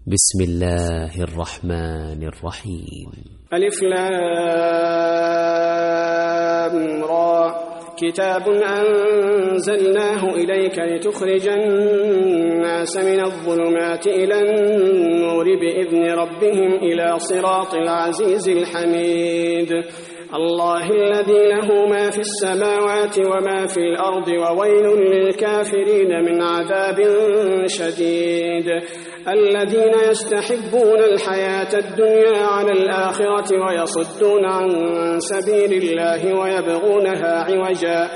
بسم الله الرحمن الرحيم. ألف لام را كتاب أنزلناه إليك لتخرج الناس من الظلمات إلى النور بإذن ربهم إلى صراط العزيز الحميد الله الذي له ما في السماوات وما في الأرض وويل للكافرين من عذاب شديد الذين يستحبون الحياة الدنيا على الآخرة ويصدون عن سبيل الله ويبغونها عوجا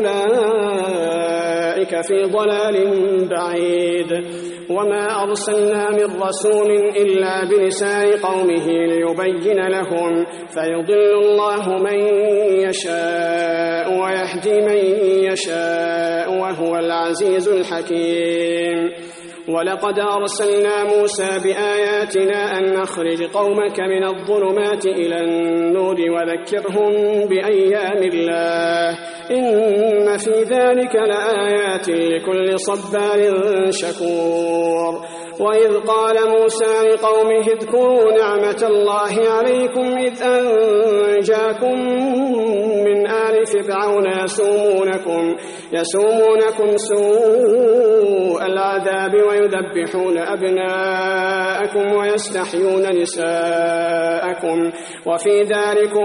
أولئك في ضلال بعيد وما أرسلنا من رسول إلا بلسان قومه ليبين لهم فيضل الله من يشاء ويهدي من يشاء وهو العزيز الحكيم ولقد أرسلنا موسى بآياتنا أن نخرج قومك من الظلمات إلى النور وذكرهم بأيام الله إن في ذلك لآيات لكل صبار شكور وإذ قال موسى لقومه اذكروا نعمة الله عليكم إذ أنجاكم من آل فرعون يسومونكم سوء العذاب ويذبحون أبناءكم ويستحيون نساءكم وفي ذلكم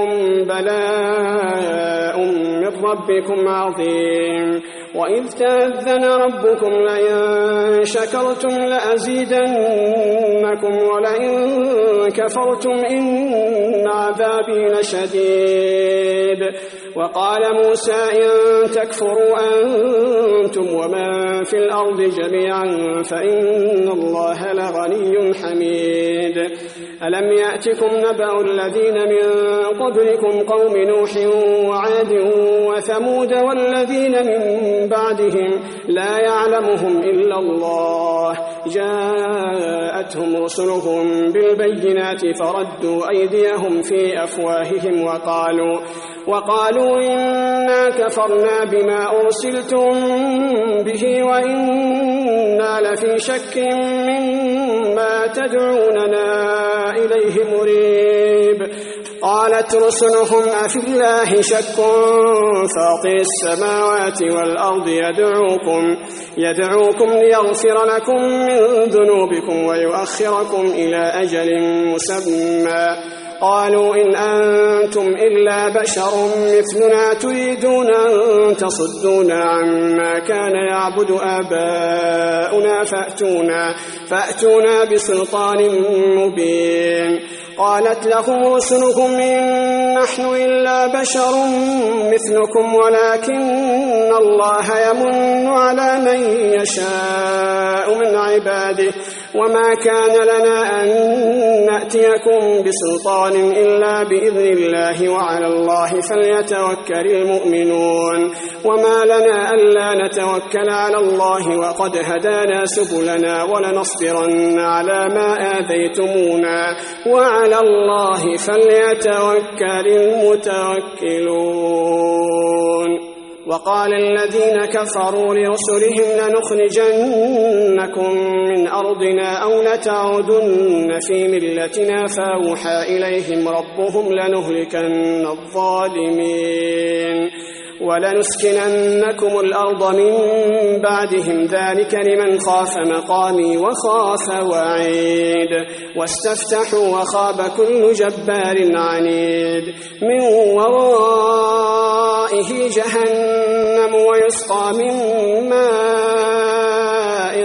بلاء من ربكم عظيم وإذ تأذن ربكم لئن شكرتم لأزيدنكم ولئن كفرتم إن عذابي لشديد وقال موسى إن تكفروا أنتم ومن في الأرض جميعا فإن الله لغني حميد ألم يأتكم نبأ الذين من قبلكم قوم نوح وعاد وثمود والذين من بعدهم لا يعلمهم إلا الله جاءتهم رسلهم بالبينات فردوا أيديهم في أفواههم وقالوا إنا كفرنا بما أرسلتم به وإنا لفي شك مما تدعوننا إليه مريب قالت رسلهم أفي الله شك فاطر السماوات والأرض يدعوكم ليغفر لكم من ذنوبكم ويؤخركم إلى أجل مسمى قالوا إن أنتم إلا بشر مثلنا تريدون أن تصدونا عما كان يعبد آباؤنا فأتونا بسلطان مبين قالت لهم رسلهم إن نحن إلا بشر مثلكم ولكن الله يمن على من يشاء من عباده وما كان لنا أن نأتيكم بسلطان إلا بإذن الله وعلى الله فليتوكل المؤمنون وما لنا ألا نتوكل على الله وقد هدانا سبلنا ولنصبرن على ما آذيتمونا وعلى الله فليتوكل المتوكلون وقال الذين كفروا لرسلهم لنخرجنكم من أرضنا أو لتعودن في ملتنا فأوحى إليهم ربهم لنهلكن الظالمين ولنسكننكم الأرض من بعدهم ذلك لمن خاف مقامي وخاف وعيد واستفتحوا وخاب كل جبار عنيد من ورائه جهنم ويسقى من ماء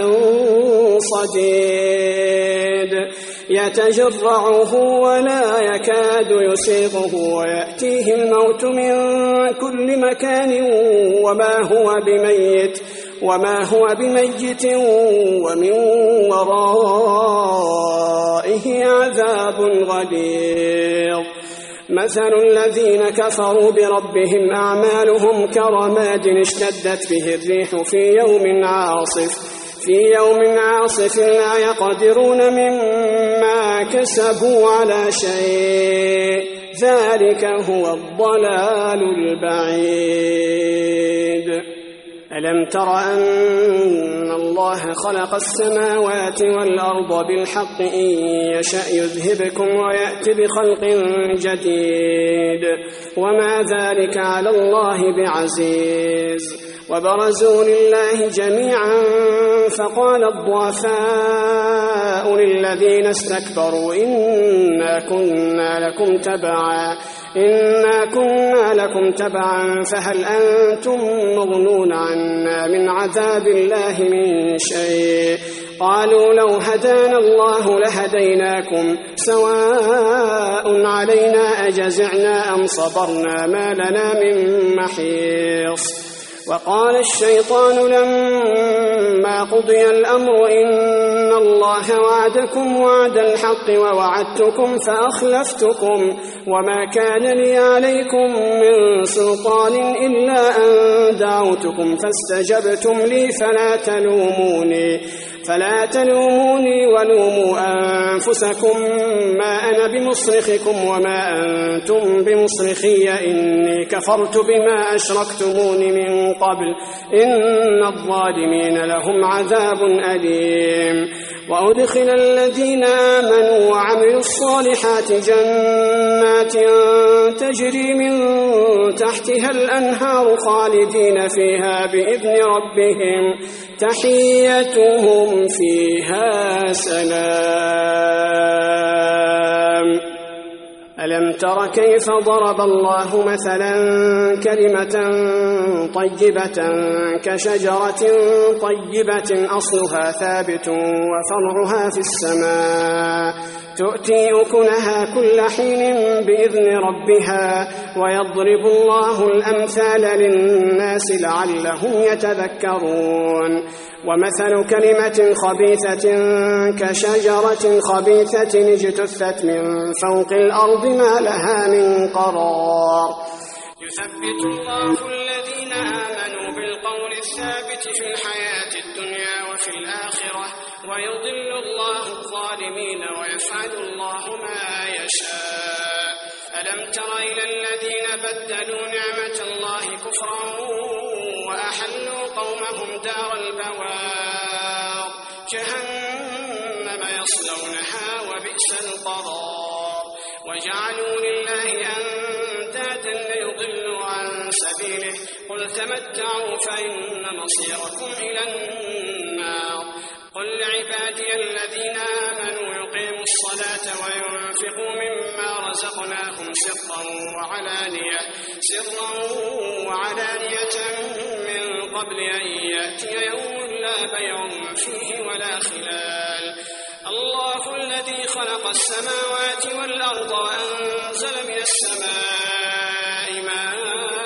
صديد يتجرعه ولا يكاد يسيغه ويأتيه الموت من كل مكان وما هو بميت ومن ورائه عذاب غليظ مثل الذين كفروا بربهم أعمالهم كرماد اشتدت به الريح في يوم عاصف لا يقدرون مما كسبوا على شيء ذلك هو الضلال البعيد ألم تر أن الله خلق السماوات والأرض بالحق إن يشأ يذهبكم ويأتي بخلق جديد وما ذلك على الله بعزيز وبرزوا لله جميعا فقال الضعفاء للذين استكبروا إنا كنا لكم تبعا فهل أنتم مغنون عنا من عذاب الله من شيء قالوا لو هدانا الله لهديناكم سواء علينا أجزعنا أم صبرنا ما لنا من محيص وقال الشيطان لما قضي الأمر إن الله وعدكم وعد الحق ووعدتكم فأخلفتكم وما كان لي عليكم من سلطان إلا أن دعوتكم فاستجبتم لي فلا تلوموني ولوموا أنفسكم ما أنا بمصرخكم وما أنتم بمصرخي إني كفرت بما أشركتمون من قبل إن الظالمين لهم عذاب أليم وأدخل الذين آمنوا وعملوا الصالحات جنات تجري من تحتها الأنهار خالدين فيها بإذن ربهم تحيتهم فيها سلام ألم تر كيف ضرب الله مثلا كلمة طيبة كشجرة طيبة أصلها ثابت وفرعها في السماء تؤتي أكلها كل حين بإذن ربها ويضرب الله الأمثال للناس لعلهم يتذكرون ومثل كلمة خبيثة كشجرة خبيثة اجتثت من فوق الأرض ما لها من قرار يثبت الله الذين آمنوا بالقول الثابت في الحياة الدنيا وفي الآخرة ويضل الله الظالمين ويفعل الله ما يشاء ألم تر إلى الذين بدلوا نعمة الله كفرا وأحلوا قومهم دار البوار جهنم يصلونها وبئس القرار وجعلوا لله أندادا ليضلوا عن سبيله قل تمتعوا فإن مصيركم إلى النار قل لعبادي الذين آمنوا يقيموا الصلاة وينفقوا مما رزقناهم سرا وعلانية من قبل أن يأتي يوم لا بيع فيه ولا خلال الله الذي خلق السماوات والأرض وأنزل من السماء ماء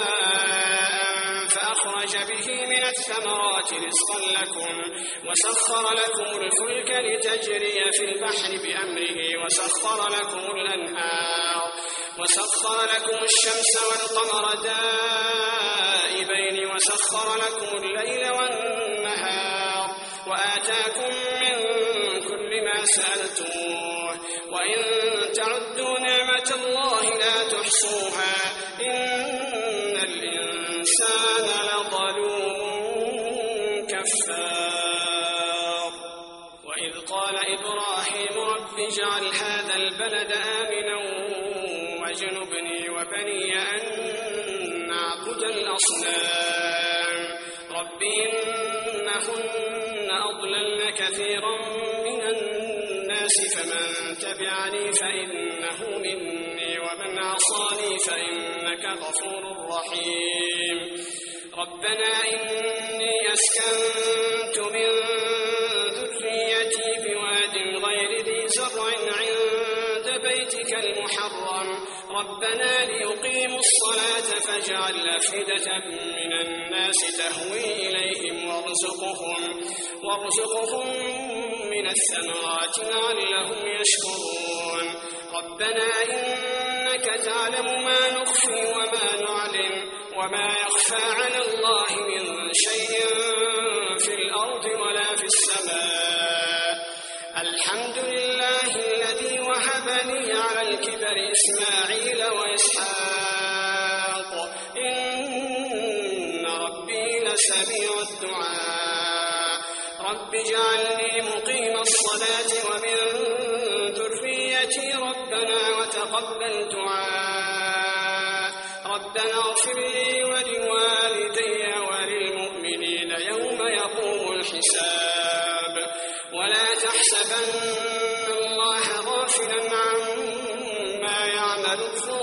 فأخرج به من الثمرات رزقا لكم وسخر لكم الفلك لتجري في البحر بأمره وسخر لكم الأنهار وسخر لكم الشمس والقمر دائبين وسخر لكم الليل والنهار وآتاكم من كل ما سألتموه وإن تعدوا نعمة الله لا تحصوها إن الإنسان لظلوم كفار وإذ قال إبراهيم رب اجعل هذا البلد آمنا واجنبني وبني أن نعبد الأصنام رب إنهن أضللن كثيرا من الناس فمن تبعني فإنه مني ومن عصاني فإنك غفور رحيم ربنا إني أسكنت من ذريتي بواد غير ذي زرع عند بيتك المحرم ربنا ليقيموا الصلاة فاجعل أفئدة من الناس تهوي إليهم وارزقهم من الثمرات لعلهم يشكرون ربنا إنك تعلم ما نخفي وما نعلن وما يخفى على الله من شيء في الأرض ولا في السماء الحمد لله الذي وهب لي على الكبر إسماعيل وإسحاق إن ربي لسميع اجعلني مقيم الصلاة ومن ذريتي ربنا وتقبل دعاء ربنا اغفر لي ولوالدي وللمؤمنين يوم يقوم الحساب ولا تحسبن الله غافلا عما يعمل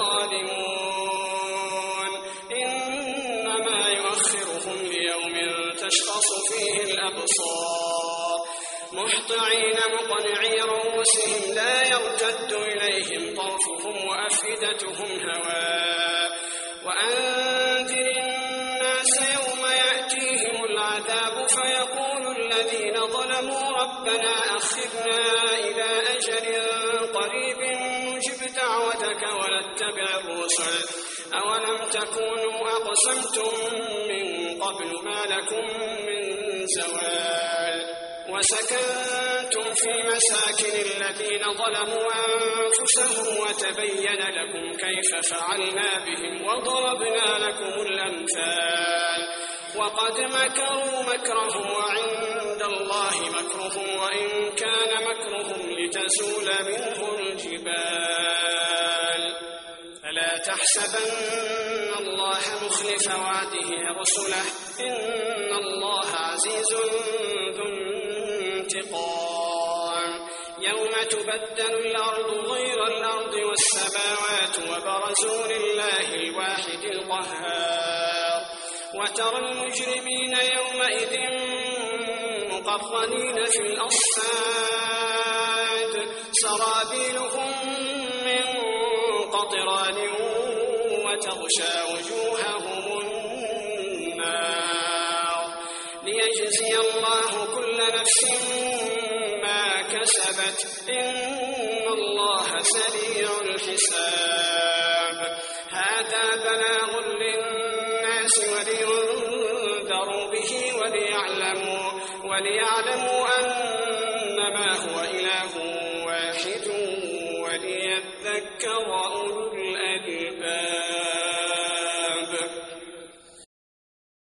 الظالمون إنما يؤخرهم ليوم تشخص فيه الأبصار مهطعين مقنعي رؤوسهم لا يرتد إليهم طرفهم وأفئدتهم هواء وأنذر الناس يوم يأتيهم العذاب فيقول الذين ظلموا ربنا أخرنا إلى أجل قريب نجب دعوتك ونتبع الرسل أولم تكونوا أقسمتم من قبل ما لكم من زوال وسكنتم في مساكن الذين ظلموا أنفسهم وتبين لكم كيف فعلنا بهم وضربنا لكم الأمثال وقد مكروا مكرهم وعند الله مكرهم وإن كان مكرهم لتزول منه الجبال فلا تحسبن الله مخلف وعده رسله إن الله عزيز ذو انتقام يوم تبدل الأرض غير الأرض والسماوات وبرزوا لله الواحد القهار وترى المجرمين يومئذ مقرنين في الأصفاد سرابيلهم من قطران وتغشى وجوههم النار ليجزي الله كل نفس ما كسبت إن الله سريع الحساب هذا بلاغ للناس ولينذروا به وليعلموا أنما هو إله واحد وليذكر أولو الألباب